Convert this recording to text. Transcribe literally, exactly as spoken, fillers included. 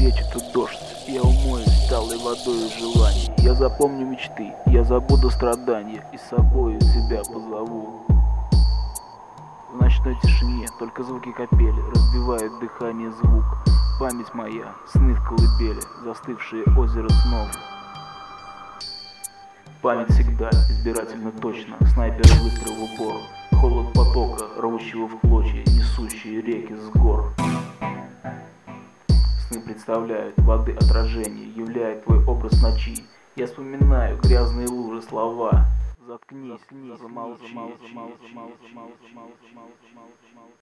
ветер, тут дождь. Я умоюсь талой водой желаний. Я запомню мечты, я забуду страдания и с собою тебя позову. В ночной тишине только звуки капели разбивают дыхание звук. Память моя, сны в колыбели, застывшее озеро снов. Память всегда избирательно точно, снайпер выстрел в упор. Холод потока, рвущего в клочья, несущие реки с гор. Сны представляют воды отражение, являет твой образ ночи. Я вспоминаю грязные лужи, слова. Заткнись, замолчи.